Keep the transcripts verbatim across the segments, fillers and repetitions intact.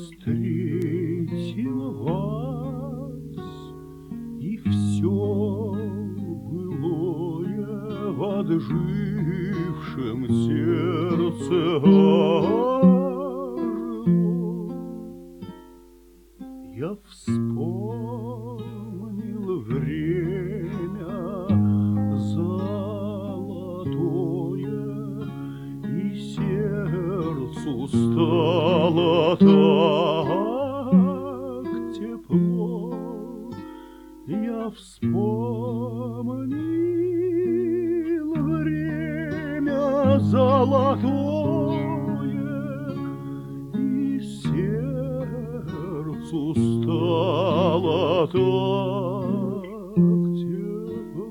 встретил вас, и все былое в отжившем сердце ожило. Я вспомнил время золотое, и сердцу стало так тепло. Я вспомнил время золотое, и сердцу стало так тепло.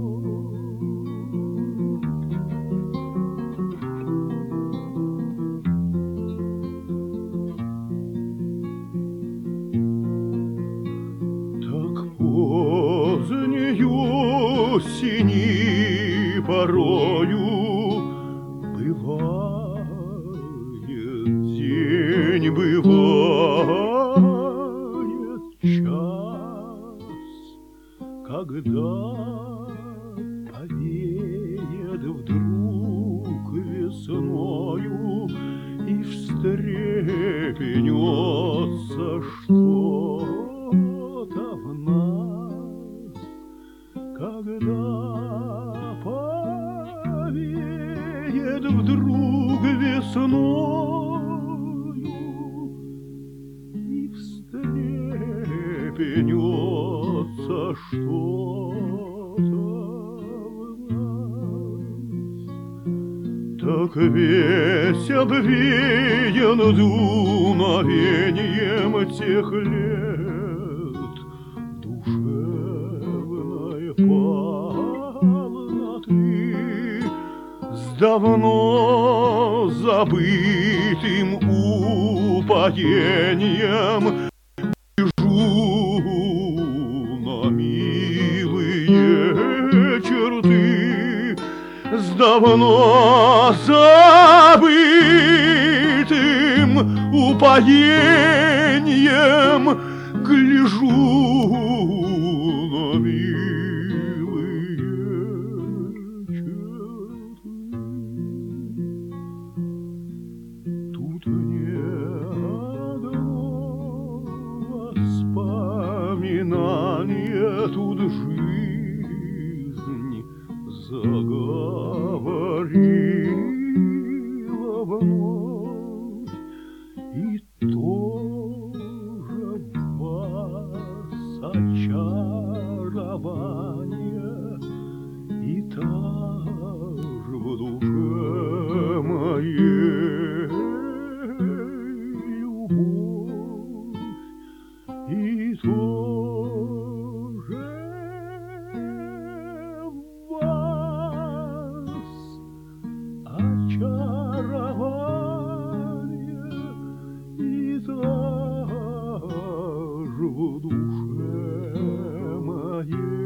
Поздней осени порою бывает день, бывает час, когда повеет вдруг весною и встрепенется что-то в нас, когда повеет вдруг весною и встрепенется что-то в нас. Так весь обвеян дуновением тех лет душевной полноты, с давно забытым упоением гляжу на милые черты, с давно забытым упоением гляжу на милые черты. Тут не одно воспоминание, тут жизнь заговорила вновь, и тоже вас очарование, и также в душе моей любовь, и тоже вас очарование, и также в душе моей